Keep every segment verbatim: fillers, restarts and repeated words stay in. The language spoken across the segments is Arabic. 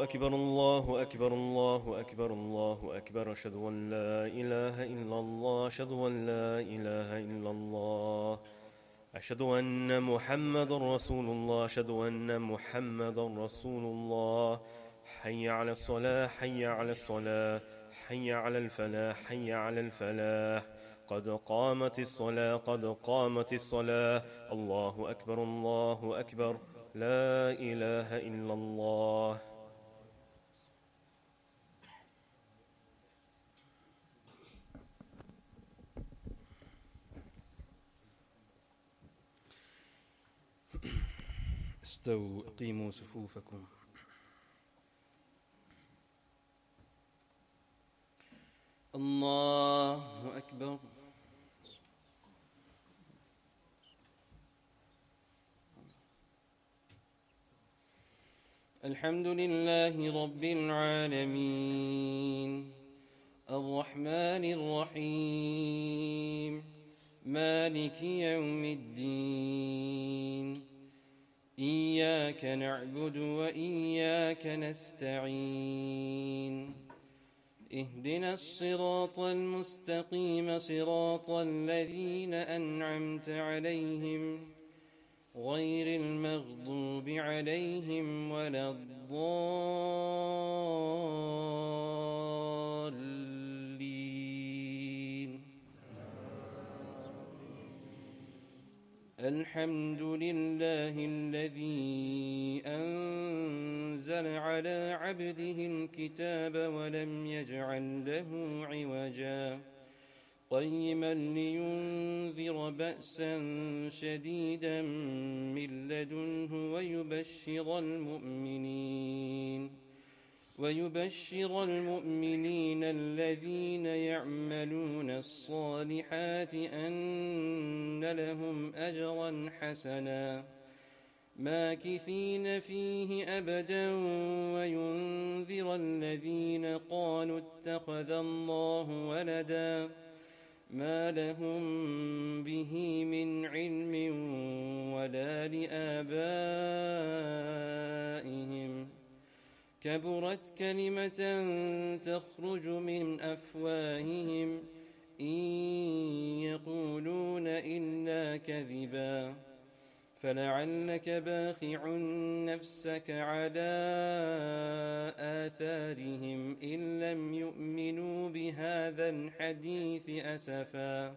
الله أكبر الله أكبر الله أكبر الله أكبر أشهد أن لا إله إلا الله أشهد أن لا إله إلا الله أشهد أن محمد رسول الله أشهد أن محمد رسول الله. حي على الصلاة حي على الصلاة حي على الفلاح حي على الفلاح. قد قامت الصلاة قد قامت الصلاة. الله أكبر الله أكبر لا إله إلا الله. استووا أقيموا صفوفكم. الله أكبر. الحمد لله رب العالمين الرحمن الرحيم مالك يوم الدين. إياك نعبد وإياك نستعين. اهدنا الصراط المستقيم صراط الذين أنعمت عليهم غير المغضوب عليهم ولا الضالين. الحمد لله الذي أنزل على عبده الكتاب ولم يجعل له عوجا قيما لينذر بأسا شديدا من لدنه ويبشر المؤمنين ويبشر المؤمنين الذين يعملون الصالحات أن لهم أجرا حسنا ماكثين فيه أبدا وينذر الذين قالوا اتخذ الله ولدا ما لهم به من علم ولا لآبائهم كبرت كلمة تخرج من أفواههم إن يقولون إلا كذبا فلعلك باخع نفسك على آثارهم إن لم يؤمنوا بهذا الحديث أسفا.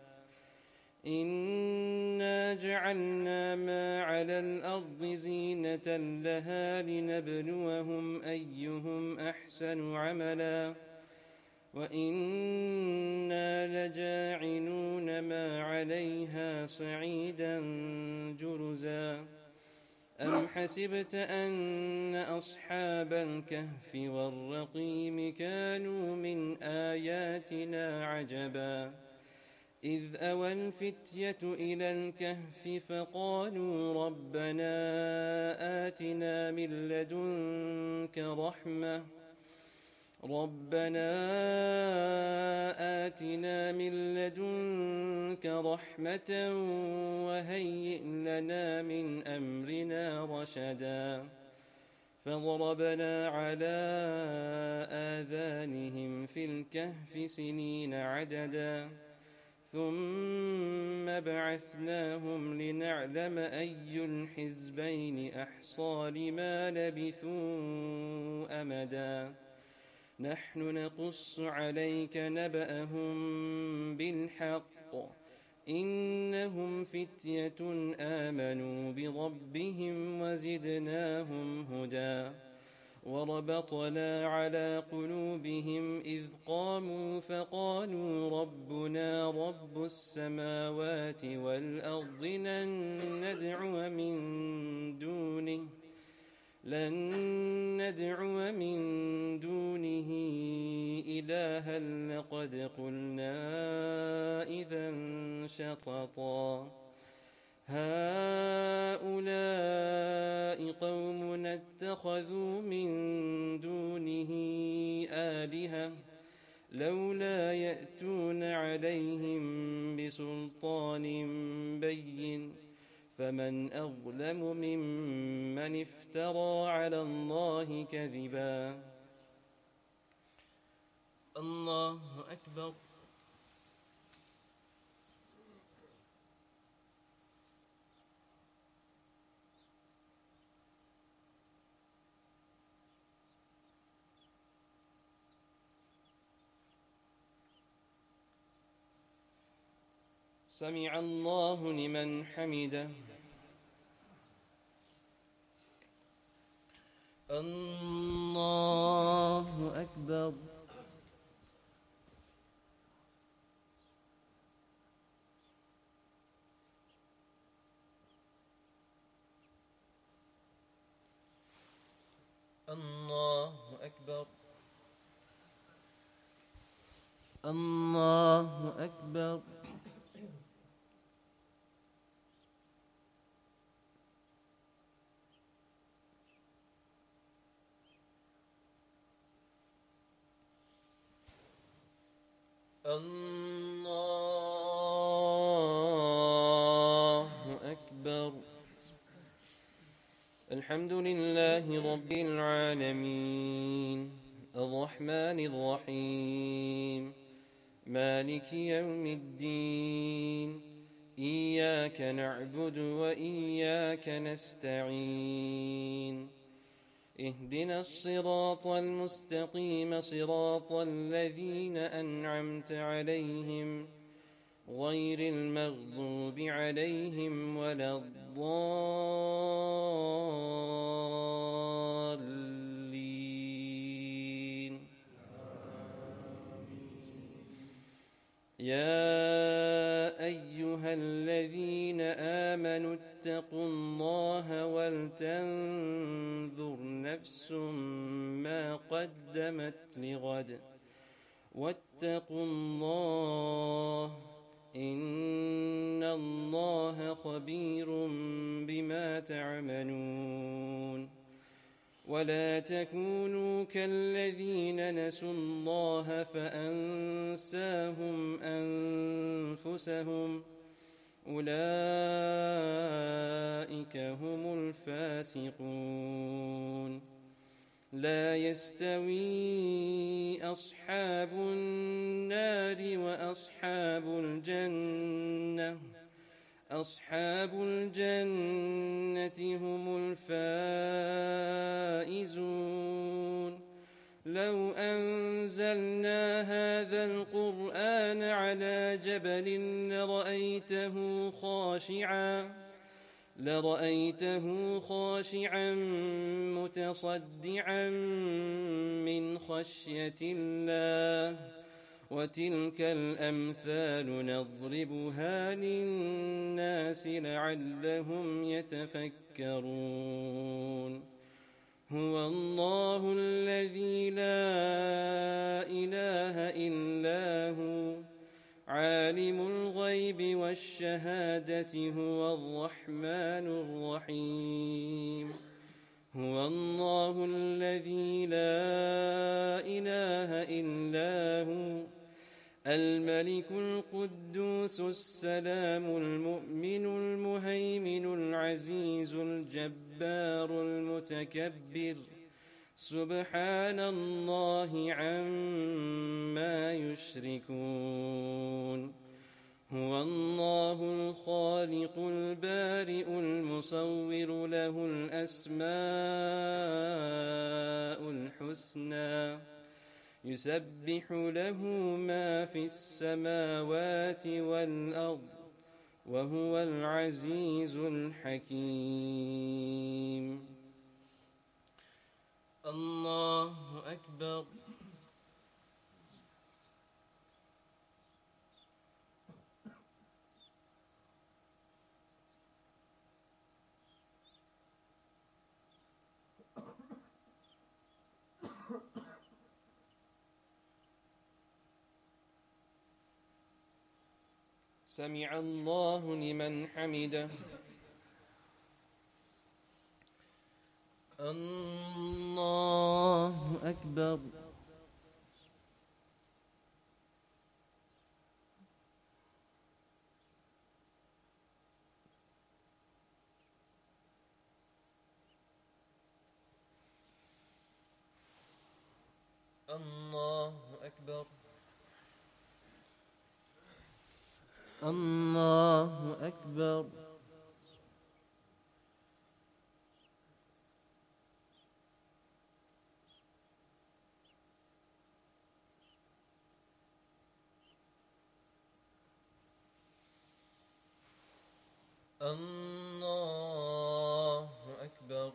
إنا جعلنا ما على الأرض زينة لها لنبلوهم أيهم أحسن عملا وإنا لجاعلون ما عليها صعيدا جرزا. أم حسبت أن أصحاب الكهف والرقيم كانوا من آياتنا عجبا إذ أوى الفتية إلى الكهف فقالوا ربنا آتنا من لدنك رحمة ربنا آتنا من لدنك رحمة وهيئ لنا من أمرنا رشدا. فضربنا على آذانهم في الكهف سنين عددا ثم بعثناهم لنعلم أي الحزبين أحصى لما لبثوا أمدا. نحن نقص عليك نبأهم بالحق إنهم فتية آمنوا بربهم وزدناهم هدى. وربطنا على قلوبهم إذ قاموا فقالوا ربنا رب السماوات والأرض لن ندعو من دونه لن ندعو من دونه إلها لقد قلنا إذا شططا. هؤلاء قوم اتخذوا من دونه آلهة لولا يأتون عليهم بسلطان بين فمن أظلم ممن افترى على الله كذبا. الله أكبر. سمع الله لمن حمده. الله أكبر. الله أكبر. الله أكبر. الله أكبر. الحمد لله رب العالمين الرحمن الرحيم مالك يوم الدين إياك نعبد وإياك نستعين اهدنا الصراط المستقيم صراط الذين أنعمت عليهم غير المغضوب عليهم ولا الضالين. يا أيها الذين آمنوا اتقوا الله ولتنظر نفس ما قدمت لغد واتقوا الله إن الله خبير بما تعملون. ولا تكونوا كالذين نسوا الله فأنساهم أنفسهم أولئك هم الفاسقون. لا يستوي أصحاب النار وأصحاب الجنة أصحاب الجنة هم الفائزون. لو أنزلنا هذا القرآن على جبل لرأيته خاشعا لرأيته خاشعا متصدعا من خشية الله. وتلك الأمثال نضربها للناس لعلهم يتفكرون. هو الله الذي لا إله إلا هو عالم الغيب والشهادة هو الرحمن الرحيم. هو الله الذي لا إله إلا هو الملك القدوس السلام المؤمن المهيمن العزيز الجبار المتكبر سبحان الله عما يشركون. هو الله الخالق البارئ المصور له الأسماء الحسنى يسبح له ما في السماوات والأرض وهو العزيز الحكيم. الله أكبر. سمع الله لمن حمده. الله أكبر. الله أكبر الله أكبر الله أكبر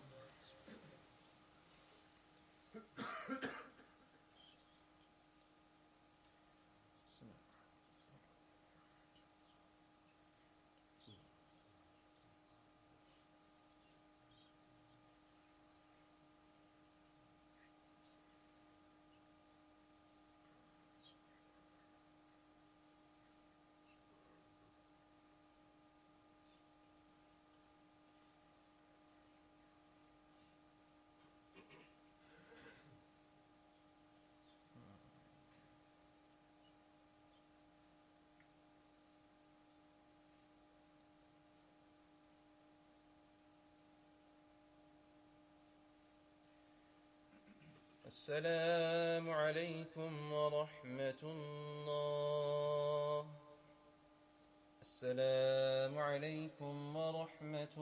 السلام عليكم ورحمة الله. السلام عليكم ورحمة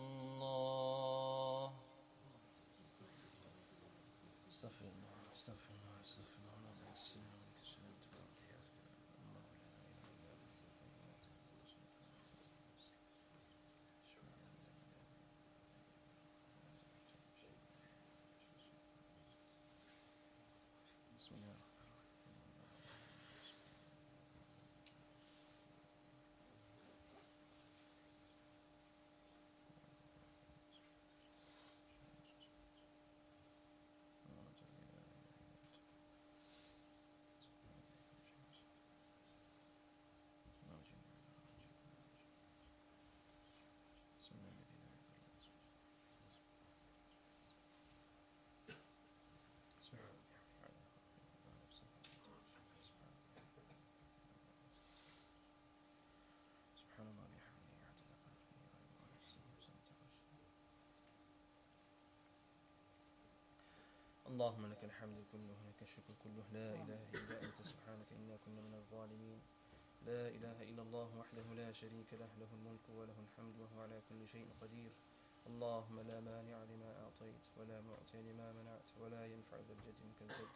الله. استغفر الله استغفر الله استغفر الله لا إله بسم الله. اللهم لك الحمد كله لك الشكر كله لا إله إلا أنت سبحانك إنا كنا من الظالمين. لا إله إلا الله وحده لا شريك له له الملك وله الحمد وهو على كل شيء قدير. اللهم لا مانع لما أعطيت ولا معطي لما منعت ولا ينفع ذا الجد منك الجد.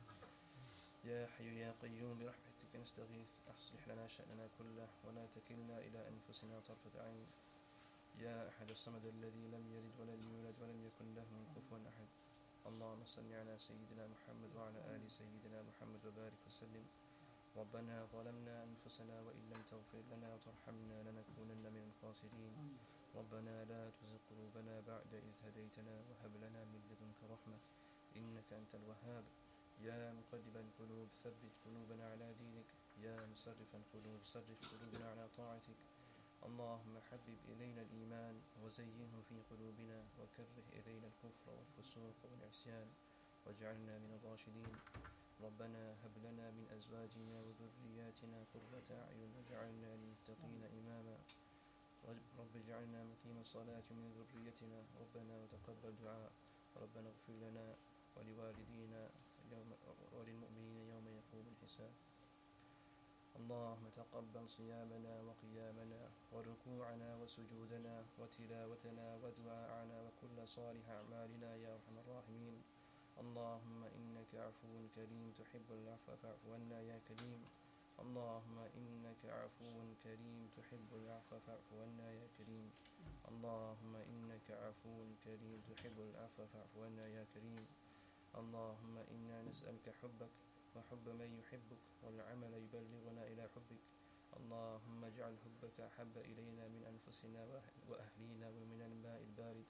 يا حي يا قيوم برحمتك نستغيث أصلح لنا شأننا كله ولا تكلنا إلى أنفسنا طرفة عين. يا أحد الصمد الذي لم يلد ولم يولد ولم يكن له كفوا أحد. اللهم صل على سيدنا محمد وعلى آل سيدنا محمد وبارك وسلم. ربنا ظلمنا أنفسنا وإن لم تغفر لنا وترحمنا لنكونن من الخاسرين. ربنا لا تزغ قلوبنا بعد إذ هديتنا وهب لنا من لدنك رحمة إنك أنت الوهاب. يا مقلب القلوب ثبت قلوبنا على دينك. يا مصرف القلوب صرف قلوبنا على طاعتك. اللهم حبب إلينا الإيمان وزينه في قلوبنا وكره إلينا الكفر والفسوق والعصيان واجعلنا من الراشدين. ربنا هب لنا من أزواجنا وذرياتنا قرة أعين واجعلنا للمتقين إماما. رب اجعلنا مقيم الصلاة من ذريتنا. ربنا وتقبل دعاء. ربنا اغفر لنا ولوالدينا يوم وللمؤمنين يوم يقوم الحساب. اللهم تقبل صيامنا وقيامنا وركوعنا وسجودنا وتلاوتنا ودعاءنا وكل صالح أعمالنا يا أرحم الراحمين. اللهم إنك عفو كريم تحب العفو فاعف عنا يا كريم. اللهم إنك عفو كريم تحب العفو فاعف عنا يا كريم. اللهم إنك عفو كريم تحب العفو فاعف عنا يا كريم. اللهم إنا نسألك حبك وحب من يحبك والعمل يبلغنا إلى حبك. اللهم اجعل حبك أحب إلينا من أنفسنا وأهلينا ومن الماء البارد.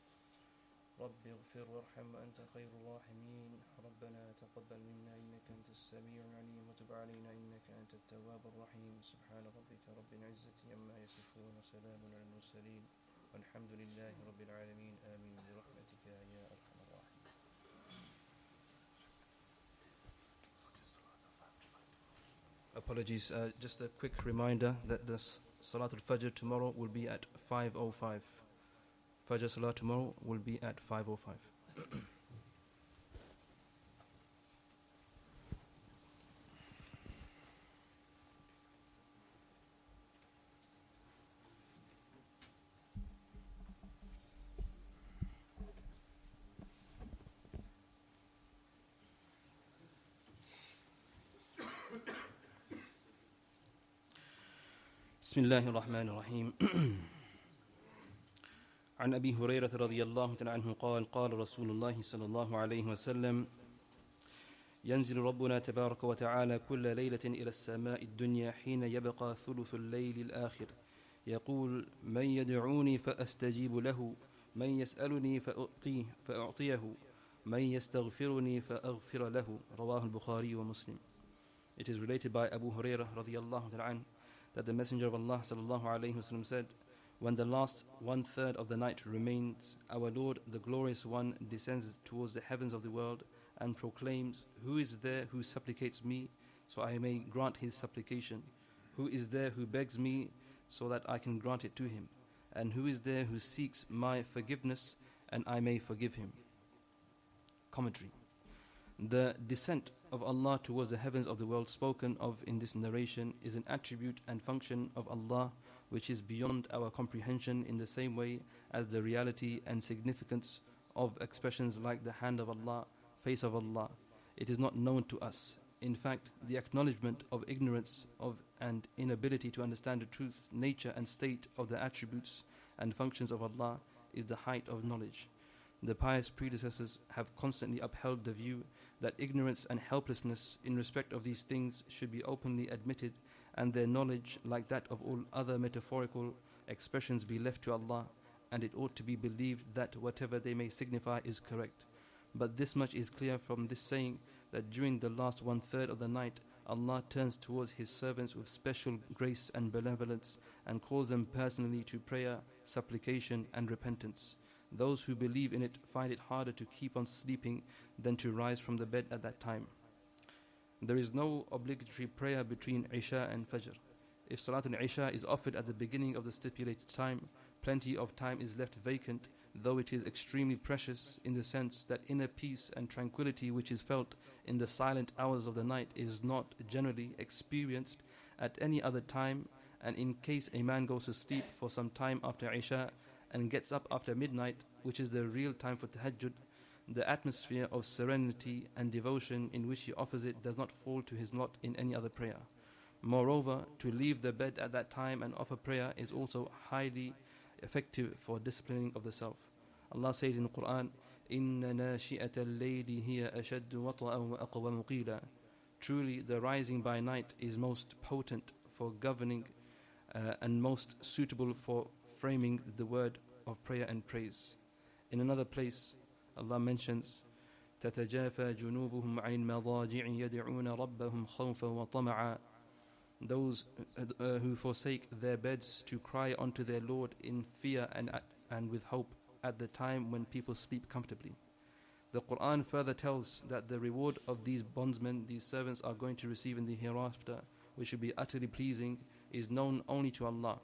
رب اغفر وارحم وأنت خير الراحمين. ربنا تقبل منا إنك أنت السميع العليم وتب علينا إنك أنت التواب الرحيم. سبحان ربك رب العزة عما يصفون وسلام على المرسلين والحمد لله رب العالمين. آمين برحمتك يا أرحم الراحمين. Apologies, uh, just a quick reminder that the Salat al-Fajr tomorrow will be at five oh five. Fajr Salat tomorrow will be at five oh five. بسم الله الرحمن الرحيم عن أبي هريرة رضي الله تعالى عنه قال قال رسول الله صلى الله عليه وسلم ينزل ربنا تبارك وتعالى كل ليلة إلى السماء الدنيا حين يبقى ثلث الليل الآخر يقول من يدعوني فأستجيب له من يسألني فأعطيه, فأعطيه من يستغفرني فأغفر له رواه البخاري ومسلم. It is related by Abu Hurairah radiyallahu ta'ala that the Messenger of Allah sallallahu alayhi wasallam said, when the last one-third of the night remains, our Lord, the Glorious One, descends towards the heavens of the world and proclaims, who is there who supplicates me, so I may grant his supplication? Who is there who begs me, so that I can grant it to him? And who is there who seeks my forgiveness, and I may forgive him? Commentary. The descent of Allah towards the heavens of the world spoken of in this narration is an attribute and function of Allah which is beyond our comprehension, in the same way as the reality and significance of expressions like the hand of Allah, face of Allah. It is not known to us. In fact, the acknowledgement of ignorance of and inability to understand the truth, nature and state of the attributes and functions of Allah is the height of knowledge. The pious predecessors have constantly upheld the view that ignorance and helplessness in respect of these things should be openly admitted, and their knowledge, like that of all other metaphorical expressions, be left to Allah, and it ought to be believed that whatever they may signify is correct. But this much is clear from this saying, that during the last one-third of the night, Allah turns towards His servants with special grace and benevolence and calls them personally to prayer, supplication and repentance. Those who believe in it find it harder to keep on sleeping than to rise from the bed at that time. There is no obligatory prayer between Isha and Fajr. If Salat al-Isha is offered at the beginning of the stipulated time, plenty of time is left vacant, though it is extremely precious in the sense that inner peace and tranquility which is felt in the silent hours of the night is not generally experienced at any other time, and in case a man goes to sleep for some time after Isha and gets up after midnight, which is the real time for tahajjud, the atmosphere of serenity and devotion in which he offers it does not fall to his lot in any other prayer. Moreover, to leave the bed at that time and offer prayer is also highly effective for disciplining of the self. Allah says in the Quran, إِنَّ نَاشِئَةَ اللَّيْلِ هِيَ أَشَدُّ وَطْأً وَأَقْوَمُ قِيلًا. Truly, the rising by night is most potent for governing uh, and most suitable for framing the word of prayer and praise. In another place, Allah mentions, تَتَجَافَى جُنُوبُهُمْ عَنِ الْمَضَاجِعِ يَدْعُونَ رَبَّهُمْ خَوْفًا وَطَمَعًا. Those uh, who forsake their beds to cry unto their Lord in fear and, and with hope at the time when people sleep comfortably. The Quran further tells that the reward of these bondsmen, these servants, are going to receive in the hereafter, which should be utterly pleasing, is known only to Allah.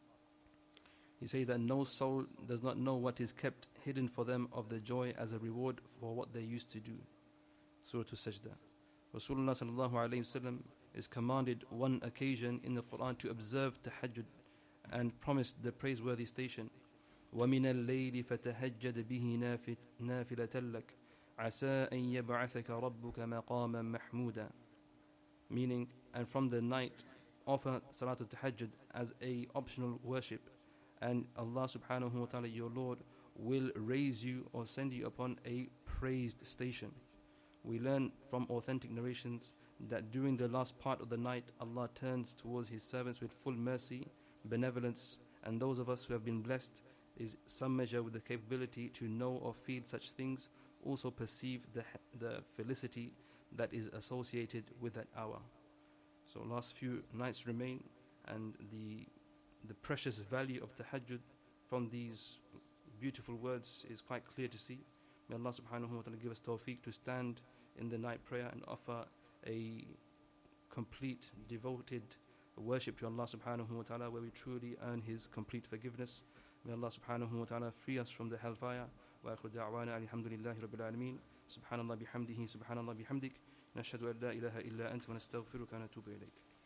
He says that no soul does not know what is kept hidden for them of the joy as a reward for what they used to do. Surah Al-Sajdah. Rasulullah sallallahu alayhi wasallam is commanded one occasion in the Quran to observe tahajjud and promised the praiseworthy station. وَمِنَ اللَّيْلِ فَتَهَجَّدْ بِهِ نَافِلَةً لَكَ عَسَىٰ أَن يَبْعَثَكَ رَبُّكَ مَقَامًا مَحْمُودًا. Meaning, and from the night offer Salatul Tahajjud as a optional worship, and Allah subhanahu wa ta'ala, your Lord, will raise you or send you upon a praised station. We learn from authentic narrations that during the last part of the night, Allah turns towards His servants with full mercy, benevolence, and those of us who have been blessed is some measure with the capability to know or feel such things, also perceive the, the felicity that is associated with that hour. So last few nights remain, and the the precious value of tahajjud from these beautiful words is quite clear to see. May Allah subhanahu wa ta'ala give us tawfiq to stand in the night prayer and offer a complete, devoted worship to Allah subhanahu wa ta'ala, where we truly earn His complete forgiveness. May Allah subhanahu wa ta'ala free us from the hellfire. Wa akhiru da'wana alhamdulillahi rabbil alameen. Subhanallah bihamdihi, subhanallah bihamdik. Nashhadu an la ilaha illa anta wa nastaghfiruka wa natubu ilayk.